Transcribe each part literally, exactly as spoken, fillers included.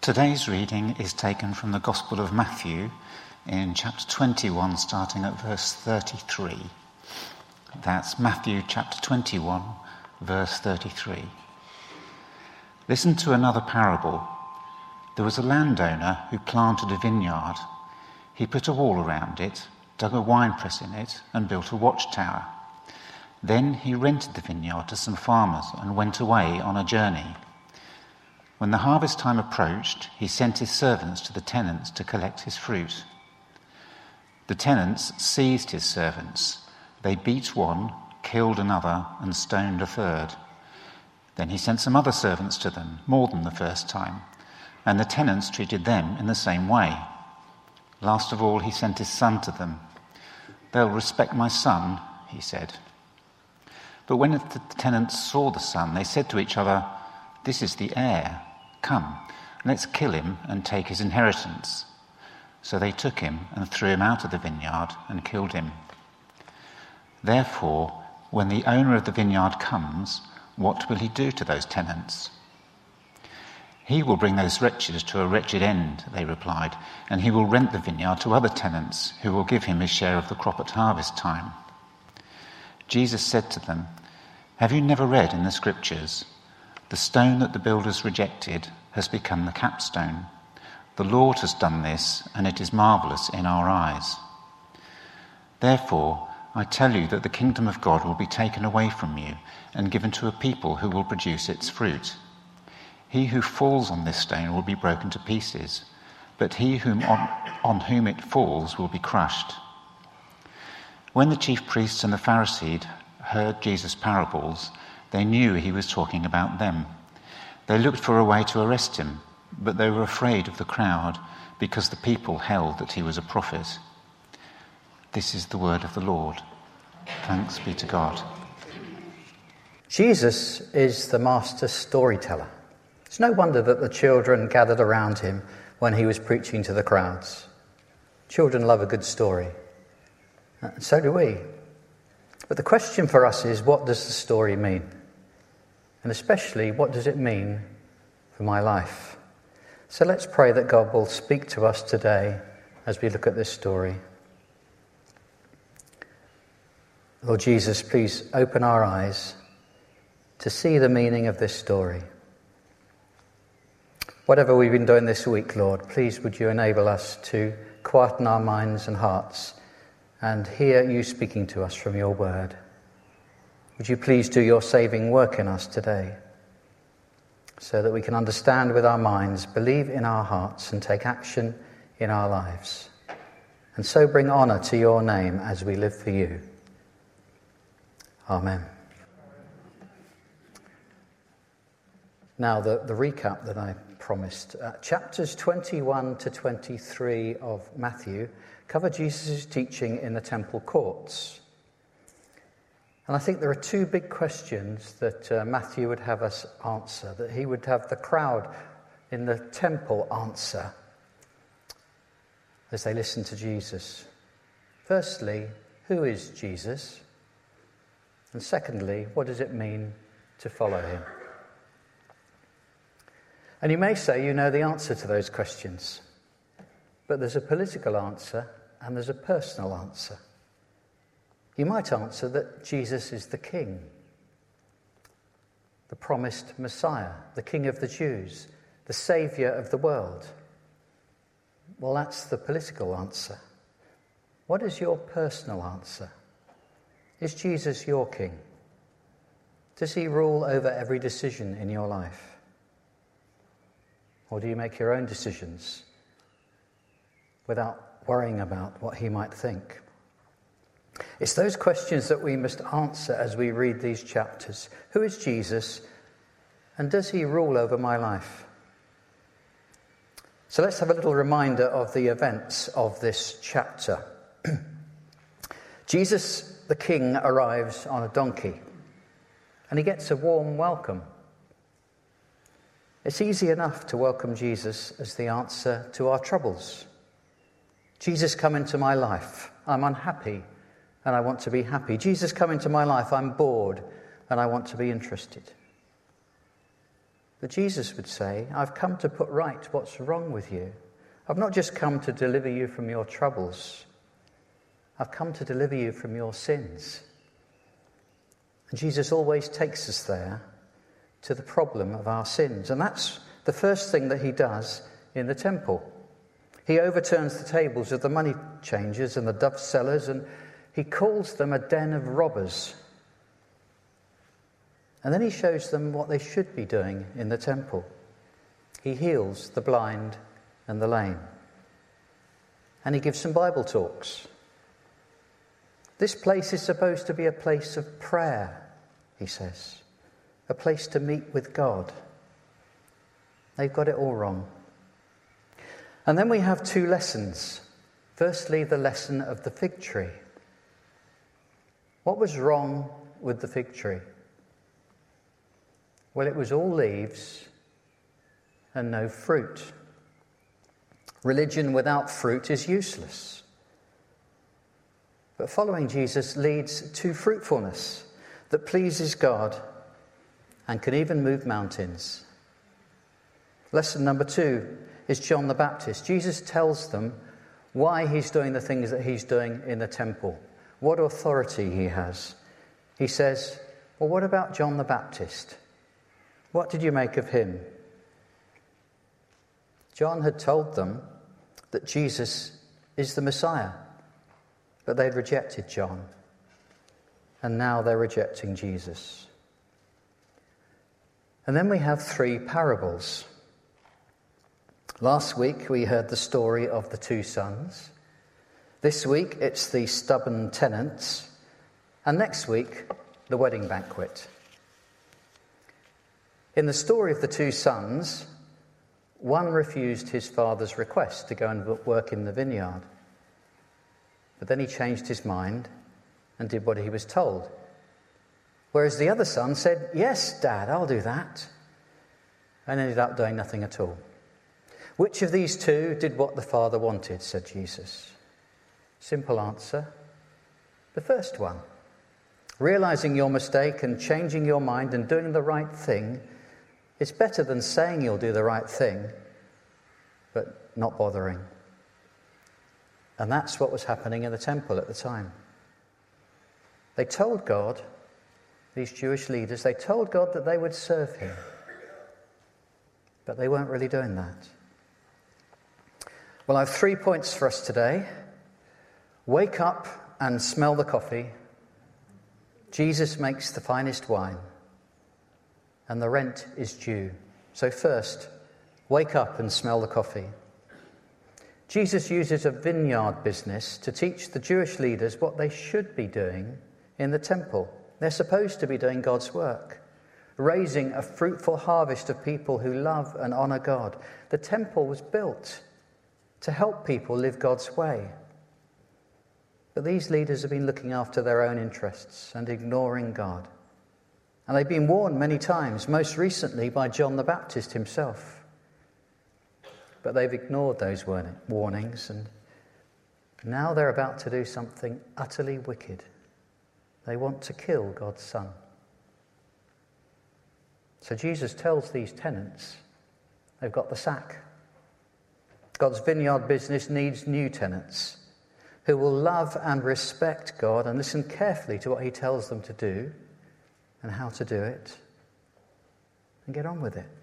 Today's reading is taken from the Gospel of Matthew in chapter twenty-one, starting at verse thirty-three. That's Matthew chapter twenty-one, verse thirty-three. Listen to another parable. There was a landowner who planted a vineyard. He put a wall around it, dug a winepress in it, and built a watchtower. Then he rented the vineyard to some farmers and went away on a journey. When the harvest time approached, he sent his servants to the tenants to collect his fruit. The tenants seized his servants. They beat one, killed another, and stoned a third. Then he sent some other servants to them, more than the first time, and the tenants treated them in the same way. Last of all, he sent his son to them. "They'll respect my son," he said. But when the tenants saw the son, they said to each other, "This is the heir. Come, let's kill him and take his inheritance." So they took him and threw him out of the vineyard and killed him. Therefore, when the owner of the vineyard comes, what will he do to those tenants? "He will bring those wretches to a wretched end," they replied, "and he will rent the vineyard to other tenants who will give him his share of the crop at harvest time." Jesus said to them, "Have you never read in the scriptures, 'The stone that the builders rejected has become the capstone. The Lord has done this, and it is marvellous in our eyes.' Therefore, I tell you that the kingdom of God will be taken away from you and given to a people who will produce its fruit. He who falls on this stone will be broken to pieces, but he whom on, on whom it falls will be crushed." When the chief priests and the Pharisees heard Jesus' parables, they knew he was talking about them. They looked for a way to arrest him, but they were afraid of the crowd because the people held that he was a prophet. This is the word of the Lord. Thanks be to God. Jesus is the master storyteller. It's no wonder that the children gathered around him when he was preaching to the crowds. Children love a good story. And so do we. But the question for us is, what does the story mean? And especially, what does it mean for my life? So let's pray that God will speak to us today as we look at this story. Lord Jesus, please open our eyes to see the meaning of this story. Whatever we've been doing this week, Lord, please would you enable us to quieten our minds and hearts and hear you speaking to us from your word. Would you please do your saving work in us today so that we can understand with our minds, believe in our hearts, and take action in our lives, and so bring honour to your name as we live for you. Amen. Now, the, the recap that I promised. Uh, chapters twenty-one to twenty-three of Matthew cover Jesus' teaching in the temple courts. And I think there are two big questions that uh, Matthew would have us answer, that he would have the crowd in the temple answer as they listen to Jesus. Firstly, who is Jesus? And secondly, what does it mean to follow him? And you may say you know the answer to those questions, but there's a political answer and there's a personal answer. You might answer that Jesus is the King, the promised Messiah, the King of the Jews, the Saviour of the world. Well, that's the political answer. What is your personal answer? Is Jesus your King? Does he rule over every decision in your life? Or do you make your own decisions without worrying about what he might think? It's those questions that we must answer as we read these chapters. Who is Jesus, and does he rule over my life? So let's have a little reminder of the events of this chapter. Jesus, the King, arrives on a donkey, and he gets a warm welcome. It's easy enough to welcome Jesus as the answer to our troubles. Jesus, come into my life. I'm unhappy and I want to be happy. Jesus, come into my life. I'm bored and I want to be interested. But Jesus would say, I've come to put right what's wrong with you. I've not just come to deliver you from your troubles. I've come to deliver you from your sins. And Jesus always takes us there to the problem of our sins. And that's the first thing that he does in the temple. He overturns the tables of the money changers and the dove sellers, and he calls them a den of robbers. And then he shows them what they should be doing in the temple. He heals the blind and the lame. And he gives some Bible talks. This place is supposed to be a place of prayer, he says. A place to meet with God. They've got it all wrong. And then we have two lessons. Firstly, the lesson of the fig tree. What was wrong with the fig tree? Well, it was all leaves and no fruit. Religion without fruit is useless. But following Jesus leads to fruitfulness that pleases God and can even move mountains. Lesson number two is John the Baptist. Jesus tells them why he's doing the things that he's doing in the temple, what authority he has. He says, well, what about John the Baptist? What did you make of him? John had told them that Jesus is the Messiah, but they'd rejected John, and now they're rejecting Jesus. And then we have three parables. Last week we heard the story of the two sons. This week it's the stubborn tenants, and next week the wedding banquet. In the story of the two sons, one refused his father's request to go and work in the vineyard. But then he changed his mind and did what he was told. Whereas the other son said, yes, Dad, I'll do that. And ended up doing nothing at all. Which of these two did what the father wanted, said Jesus. Simple answer, the first one. Realizing your mistake and changing your mind and doing the right thing is better than saying you'll do the right thing, but not bothering. And that's what was happening in the temple at the time. They told God, these Jewish leaders, they told God that they would serve him. But they weren't really doing that. Well, I have three points for us today. Wake up and smell the coffee. Jesus makes the finest wine. And the rent is due. So first, wake up and smell the coffee. Jesus uses a vineyard business to teach the Jewish leaders what they should be doing in the temple. They're supposed to be doing God's work, raising a fruitful harvest of people who love and honour God. The temple was built to help people live God's way. But these leaders have been looking after their own interests and ignoring God. And they've been warned many times, most recently by John the Baptist himself. But they've ignored those warnings, and now they're about to do something utterly wicked. They want to kill God's Son. So Jesus tells these tenants they've got the sack. God's vineyard business needs new tenants who will love and respect God and listen carefully to what he tells them to do and how to do it, and get on with it.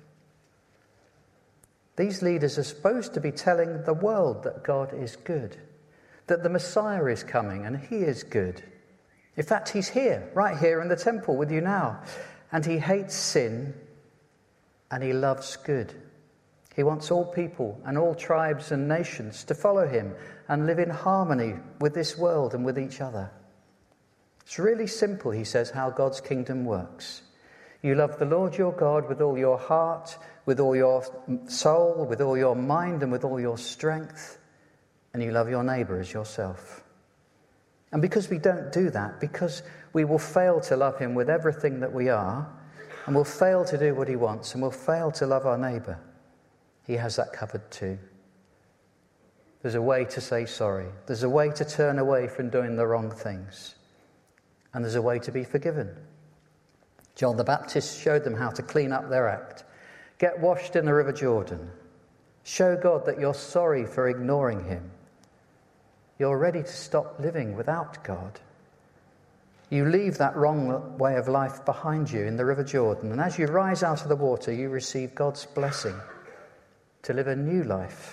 These leaders are supposed to be telling the world that God is good, that the Messiah is coming and he is good. In fact, he's here, right here in the temple with you now, and he hates sin and he loves good. He wants all people and all tribes and nations to follow him and live in harmony with this world and with each other. It's really simple, he says, how God's kingdom works. You love the Lord your God with all your heart, with all your soul, with all your mind, and with all your strength. And you love your neighbour as yourself. And because we don't do that, because we will fail to love him with everything that we are, and we'll fail to do what he wants, and we'll fail to love our neighbour, he has that covered too. There's a way to say sorry. There's a way to turn away from doing the wrong things. And there's a way to be forgiven. John the Baptist showed them how to clean up their act, Get washed in the River Jordan. Show God that you're sorry for ignoring him. You're ready to stop living without God. You leave that wrong way of life behind you in the River Jordan, and as you rise out of the water, you receive God's blessing to live a new life.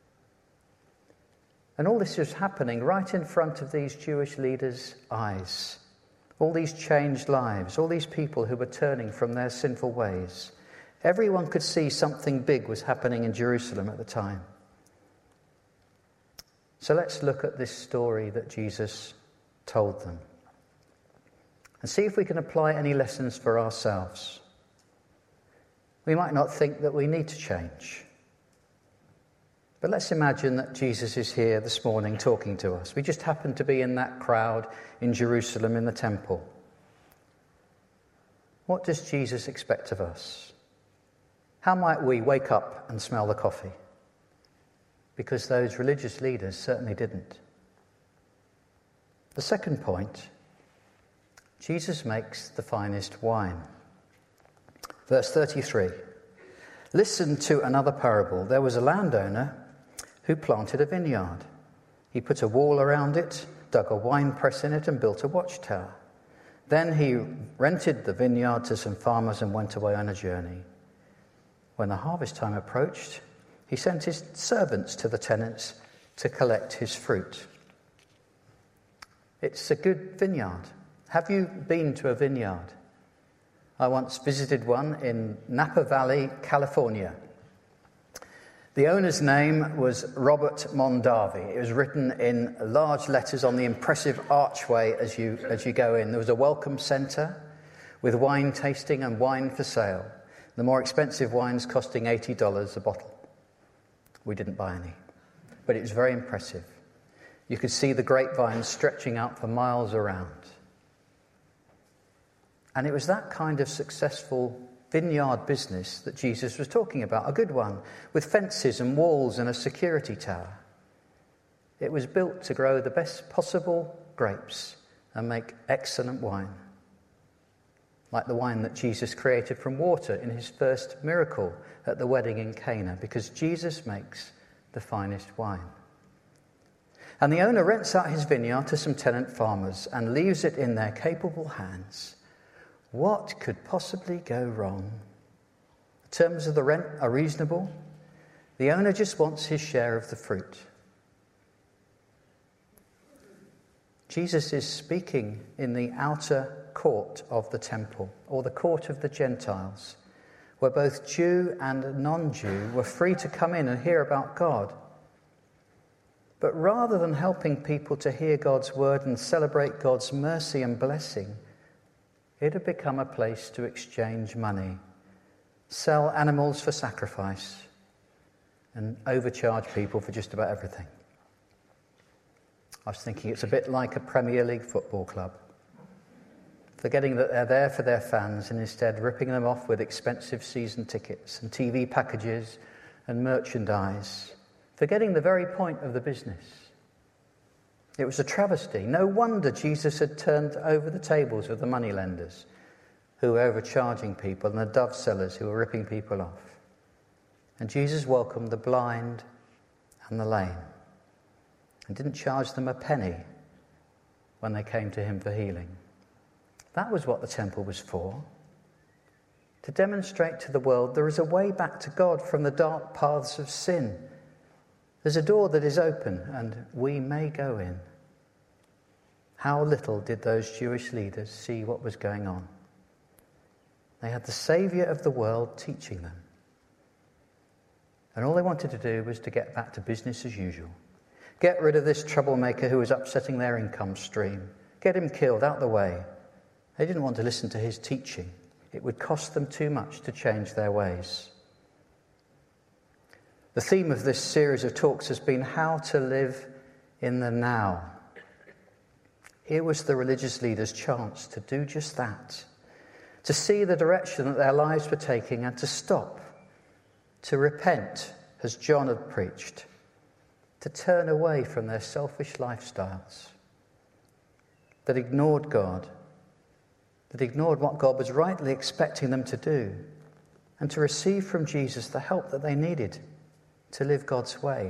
And all this is happening right in front of these Jewish leaders' eyes. All these changed lives, all these people who were turning from their sinful ways. Everyone could see something big was happening in Jerusalem at the time. So let's look at this story that Jesus told them and see if we can apply any lessons for ourselves. We might not think that we need to change. But let's imagine that Jesus is here this morning talking to us. We just happen to be in that crowd in Jerusalem in the temple. What does Jesus expect of us? How might we wake up and smell the coffee? Because those religious leaders certainly didn't. The second point, Jesus makes the finest wine. Verse thirty-three. Listen to another parable. There was a landowner who planted a vineyard. He put a wall around it, dug a wine press in it, and built a watchtower. Then he rented the vineyard to some farmers and went away on a journey. When the harvest time approached, he sent his servants to the tenants to collect his fruit. It's a good vineyard. Have you been to a vineyard? I once visited one in Napa Valley, California. The owner's name was Robert Mondavi. It was written in large letters on the impressive archway as you as you go in. There was a welcome centre with wine tasting and wine for sale. The more expensive wines costing eighty dollars a bottle. We didn't buy any, but it was very impressive. You could see the grapevines stretching out for miles around. And it was that kind of successful vineyard business that Jesus was talking about, a good one, with fences and walls and a security tower. It was built to grow the best possible grapes and make excellent wine, like the wine that Jesus created from water in his first miracle at the wedding in Cana, because Jesus makes the finest wine. And the owner rents out his vineyard to some tenant farmers and leaves it in their capable hands. What could possibly go wrong? The terms of the rent are reasonable. The owner just wants his share of the fruit. Jesus is speaking in the outer court of the temple, or the court of the Gentiles, where both Jew and non-Jew were free to come in and hear about God. But rather than helping people to hear God's word and celebrate God's mercy and blessing, it had become a place to exchange money, sell animals for sacrifice, and overcharge people for just about everything. I was thinking it's a bit like a Premier League football club, forgetting that they're there for their fans and instead ripping them off with expensive season tickets and T V packages and merchandise, forgetting the very point of the business. It was a travesty. No wonder Jesus had turned over the tables of the moneylenders who were overcharging people and the dove sellers who were ripping people off. And Jesus welcomed the blind and the lame and didn't charge them a penny when they came to him for healing. That was what the temple was for, to demonstrate to the world there is a way back to God from the dark paths of sin. There's a door that is open and we may go in. How little did those Jewish leaders see what was going on. They had the Saviour of the world teaching them. And all they wanted to do was to get back to business as usual. Get rid of this troublemaker who was upsetting their income stream. Get him killed, out the way. They didn't want to listen to his teaching. It would cost them too much to change their ways. The theme of this series of talks has been how to live in the now. Here was the religious leaders' chance to do just that, to see the direction that their lives were taking and to stop, to repent, as John had preached, to turn away from their selfish lifestyles that ignored God, that ignored what God was rightly expecting them to do, and to receive from Jesus the help that they needed to live God's way.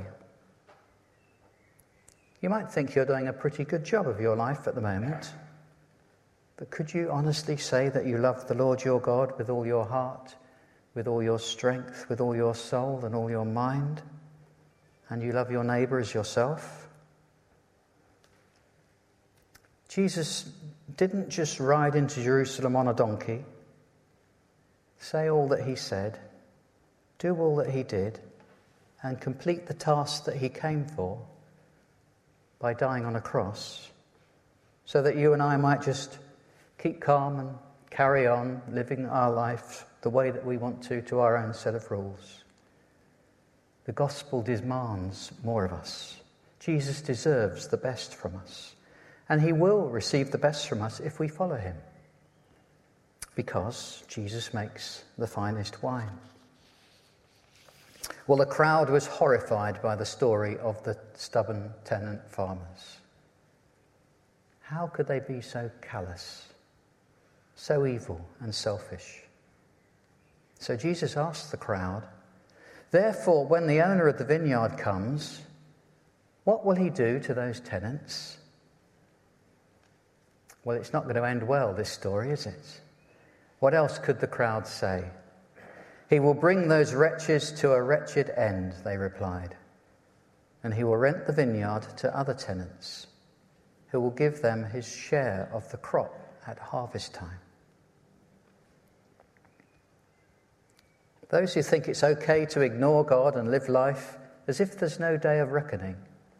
You might think you're doing a pretty good job of your life at the moment, but could you honestly say that you love the Lord your God with all your heart, with all your strength, with all your soul and all your mind, and you love your neighbour as yourself? Jesus didn't just ride into Jerusalem on a donkey, say all that he said, do all that he did, and complete the task that he came for by dying on a cross, so that you and I might just keep calm and carry on living our life the way that we want to, to our own set of rules. The gospel demands more of us. Jesus deserves the best from us, and he will receive the best from us if we follow him, because Jesus makes the finest wine. Well, the crowd was horrified by the story of the stubborn tenant farmers. How could they be so callous, so evil and selfish? So Jesus asked the crowd, "Therefore, when the owner of the vineyard comes, what will he do to those tenants?" Well, it's not going to end well, this story, is it? What else could the crowd say? "He will bring those wretches to a wretched end," they replied, "and he will rent the vineyard to other tenants, who will give them his share of the crop at harvest time." Those who think it's okay to ignore God and live life as if there's no day of reckoning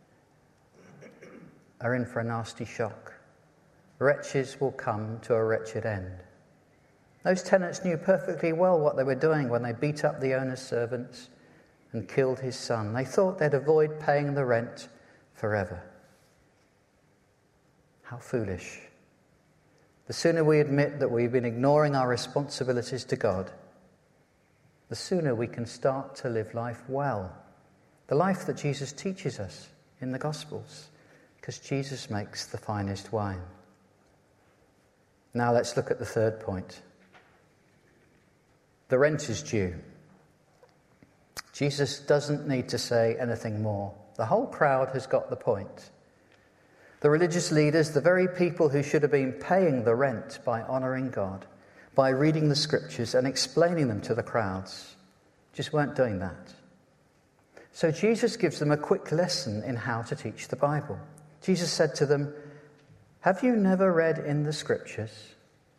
are in for a nasty shock. Wretches will come to a wretched end. Those tenants knew perfectly well what they were doing when they beat up the owner's servants and killed his son. They thought they'd avoid paying the rent forever. How foolish. The sooner we admit that we've been ignoring our responsibilities to God, the sooner we can start to live life well. The life that Jesus teaches us in the Gospels, because Jesus makes the finest wine. Now let's look at the third point. The rent is due. Jesus doesn't need to say anything more. The whole crowd has got the point. The religious leaders, the very people who should have been paying the rent by honouring God, by reading the scriptures and explaining them to the crowds, just weren't doing that. So Jesus gives them a quick lesson in how to teach the Bible. Jesus said to them, "Have you never read in the scriptures?"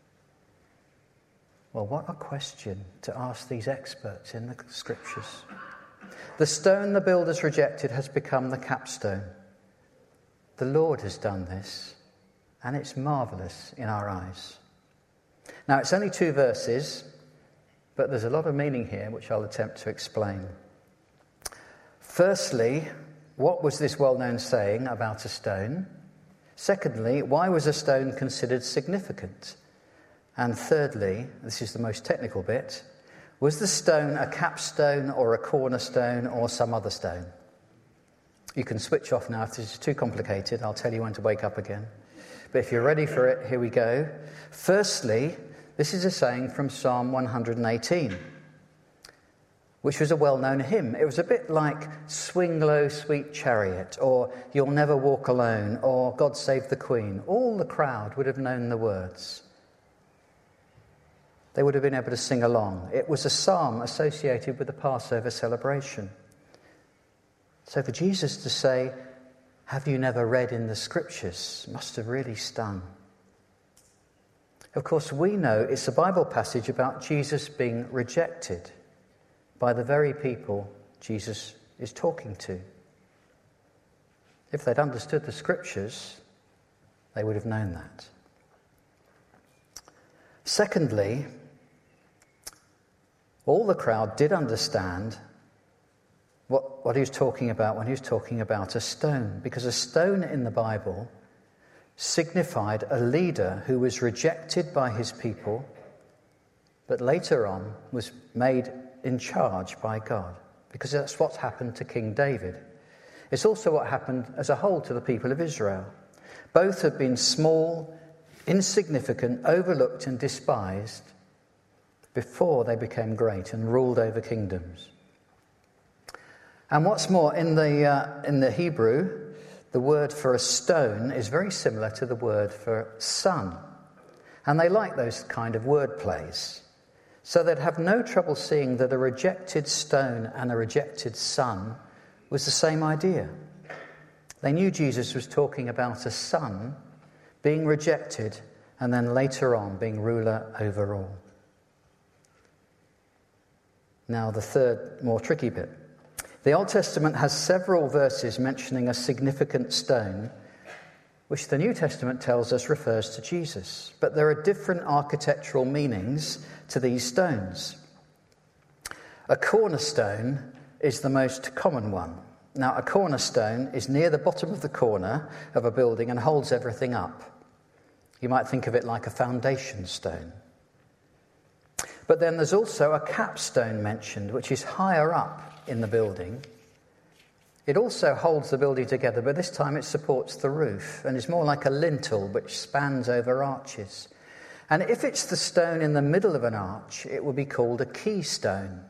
Well, what a question to ask these experts in the scriptures. The stone the builders rejected has become the capstone. The Lord has done this, and it's marvellous in our eyes. Now, it's only two verses, but there's a lot of meaning here, which I'll attempt to explain. Firstly, what was this well-known saying about a stone? Secondly, why was a stone considered significant? And thirdly, this is the most technical bit, was the stone a capstone or a cornerstone or some other stone? You can switch off now if this is too complicated. I'll tell you when to wake up again. But if you're ready for it, here we go. Firstly, this is a saying from Psalm one hundred eighteen, which was a well-known hymn. It was a bit like "Swing Low, Sweet Chariot," or "You'll Never Walk Alone," or "God Save the Queen." All the crowd would have known the words. They would have been able to sing along. It was a psalm associated with the Passover celebration. So for Jesus to say, "Have you never read in the scriptures?" must have really stung. Of course, we know it's a Bible passage about Jesus being rejected by the very people Jesus is talking to. If they'd understood the scriptures, they would have known that. Secondly, all the crowd did understand what, what he was talking about when he was talking about a stone, because a stone in the Bible signified a leader who was rejected by his people, but later on was made in charge by God, because that's what happened to King David. It's also what happened as a whole to the people of Israel. Both had been small, insignificant, overlooked and despised, before they became great and ruled over kingdoms. And what's more, in the, uh, in the Hebrew, the word for a stone is very similar to the word for son. And they like those kind of word plays. So they'd have no trouble seeing that a rejected stone and a rejected son was the same idea. They knew Jesus was talking about a son being rejected and then later on being ruler over all. Now the third, more tricky bit. The Old Testament has several verses mentioning a significant stone, which the New Testament tells us refers to Jesus. But there are different architectural meanings to these stones. A cornerstone is the most common one. Now, a cornerstone is near the bottom of the corner of a building and holds everything up. You might think of it like a foundation stone. But then there's also a capstone mentioned, which is higher up in the building. It also holds the building together, but this time it supports the roof and is more like a lintel which spans over arches. And if it's the stone in the middle of an arch, it will be called a keystone.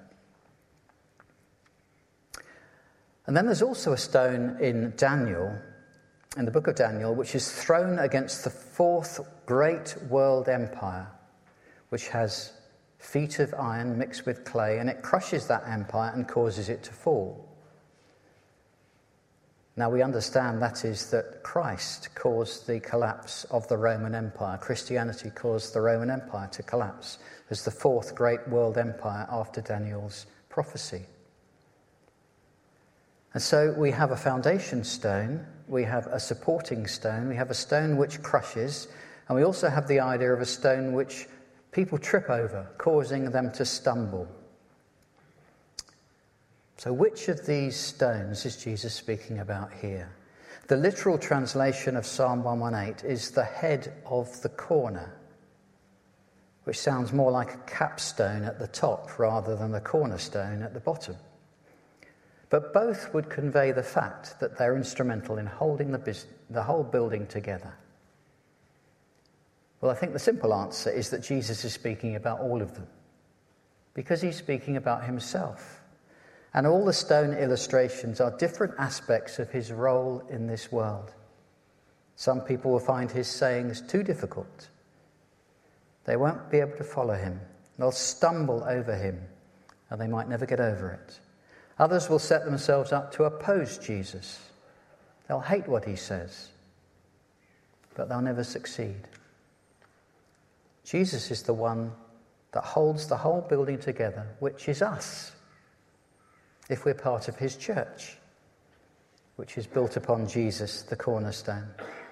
And then there's also a stone in Daniel, in the book of Daniel, which is thrown against the fourth great world empire, which has feet of iron mixed with clay, and it crushes that empire and causes it to fall. Now we understand that is that Christ caused the collapse of the Roman Empire. Christianity caused the Roman Empire to collapse as the fourth great world empire after Daniel's prophecy. And so we have a foundation stone, we have a supporting stone, we have a stone which crushes, and we also have the idea of a stone which people trip over, causing them to stumble. So which of these stones is Jesus speaking about here? The literal translation of Psalm one eighteen is the head of the corner, which sounds more like a capstone at the top rather than the cornerstone at the bottom. But both would convey the fact that they're instrumental in holding the, bus- the whole building together. Well, I think the simple answer is that Jesus is speaking about all of them, because he's speaking about himself. And all the stone illustrations are different aspects of his role in this world. Some people will find his sayings too difficult. They won't be able to follow him. They'll stumble over him, and they might never get over it. Others will set themselves up to oppose Jesus. They'll hate what he says, but they'll never succeed. Jesus is the one that holds the whole building together, which is us, if we're part of his church, which is built upon Jesus, the cornerstone.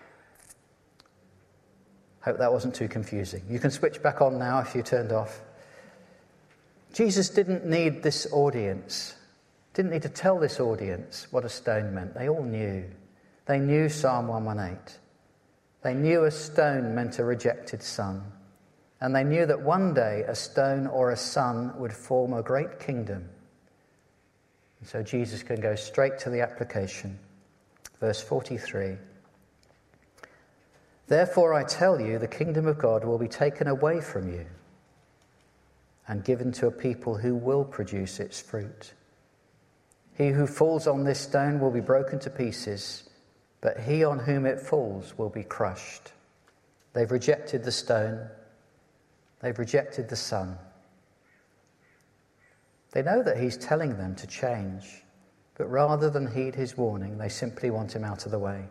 Hope that wasn't too confusing. You can switch back on now if you turned off. Jesus didn't need this audience, didn't need to tell this audience what a stone meant. They all knew. They knew Psalm one eighteen. They knew a stone meant a rejected son. And they knew that one day a stone or a son would form a great kingdom. And so Jesus can go straight to the application. Verse forty-three. Therefore I tell you, the kingdom of God will be taken away from you and given to a people who will produce its fruit. He who falls on this stone will be broken to pieces, but he on whom it falls will be crushed. They've rejected the stone. They've rejected the Son. They know that he's telling them to change, but rather than heed his warning, they simply want him out of the way.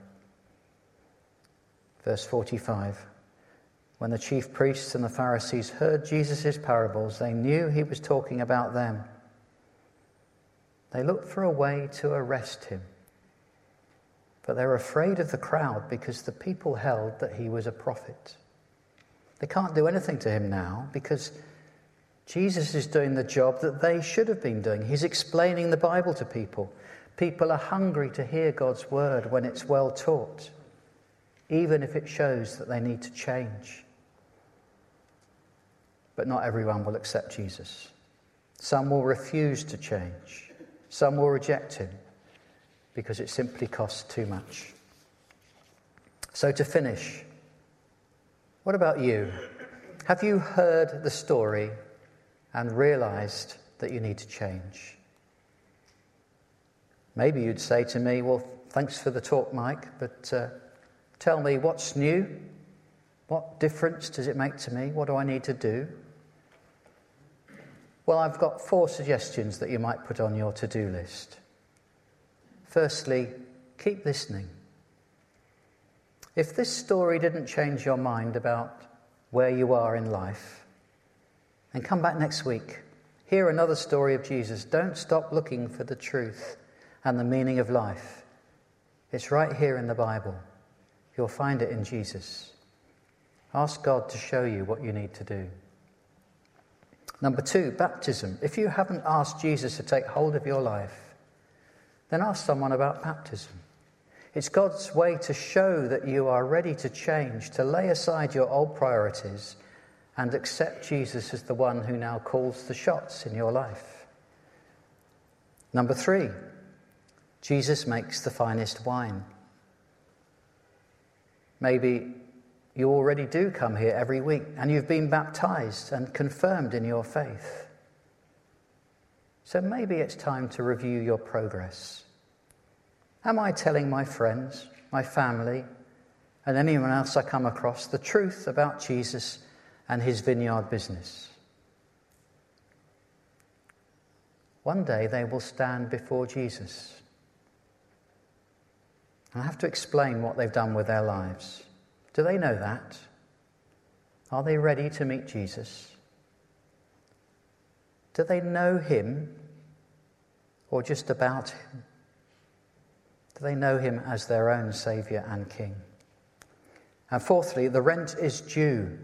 Verse forty-five. When the chief priests and the Pharisees heard Jesus' parables, they knew he was talking about them. They looked for a way to arrest him, but they were afraid of the crowd because the people held that he was a prophet. They can't do anything to him now because Jesus is doing the job that they should have been doing. He's explaining the Bible to people. People are hungry to hear God's word when it's well taught, even if it shows that they need to change. But not everyone will accept Jesus. Some will refuse to change. Some will reject him because it simply costs too much. So to finish, what about you? Have you heard the story and realised that you need to change. Maybe you'd say to me, well, thanks for the talk, Mike, but uh, tell me what's new? What difference does it make to me? What do I need to do? Well, I've got four suggestions that you might put on your to-do list. Firstly, keep listening. If this story didn't change your mind about where you are in life, then come back next week. Hear another story of Jesus. Don't stop looking for the truth and the meaning of life. It's right here in the Bible. You'll find it in Jesus. Ask God to show you what you need to do. Number two, baptism. If you haven't asked Jesus to take hold of your life, then ask someone about baptism. It's God's way to show that you are ready to change, to lay aside your old priorities and accept Jesus as the one who now calls the shots in your life. Number three, Jesus makes the finest wine. Maybe you already do come here every week and you've been baptized and confirmed in your faith. So maybe it's time to review your progress. Am I telling my friends, my family, and anyone else I come across the truth about Jesus and his vineyard business? One day they will stand before Jesus. And I have to explain what they've done with their lives. Do they know that? Are they ready to meet Jesus? Do they know him or just about him? Do they know him as their own Saviour and King? And fourthly, the rent is due.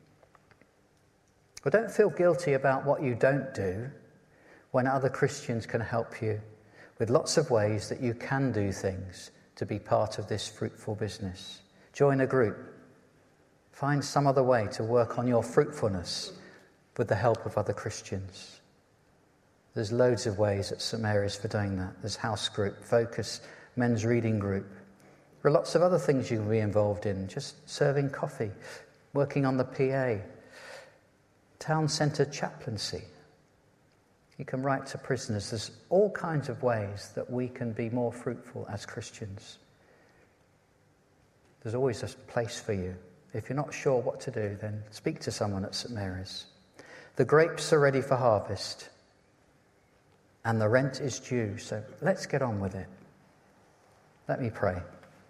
Well, don't feel guilty about what you don't do when other Christians can help you with lots of ways that you can do things to be part of this fruitful business. Join a group. Find some other way to work on your fruitfulness with the help of other Christians. There's loads of ways at St Mary's for doing that. There's house group, focus, men's reading group. There are lots of other things you can be involved in. Just serving coffee, working on the P A, town centre chaplaincy. You can write to prisoners. There's all kinds of ways that we can be more fruitful as Christians. There's always a place for you. If you're not sure what to do, then speak to someone at St Mary's. The grapes are ready for harvest, and the rent is due, so let's get on with it. Let me pray.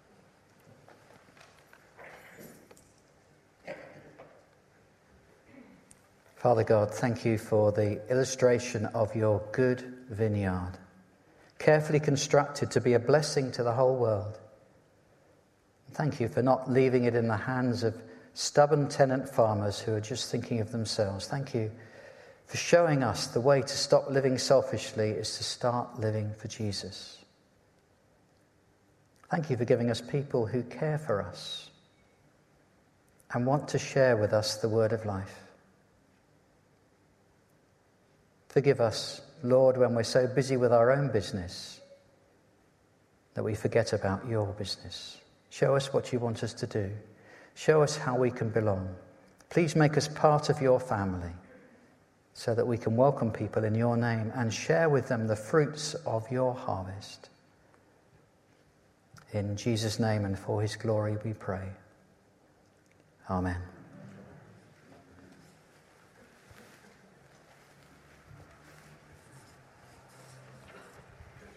Father God, thank you for the illustration of your good vineyard, carefully constructed to be a blessing to the whole world. Thank you for not leaving it in the hands of stubborn tenant farmers who are just thinking of themselves. Thank you for showing us the way to stop living selfishly is to start living for Jesus. Thank you for giving us people who care for us and want to share with us the word of life. Forgive us, Lord, when we're so busy with our own business that we forget about your business. Show us what you want us to do. Show us how we can belong. Please make us part of your family so that we can welcome people in your name and share with them the fruits of your harvest. In Jesus' name and for his glory we pray. Amen.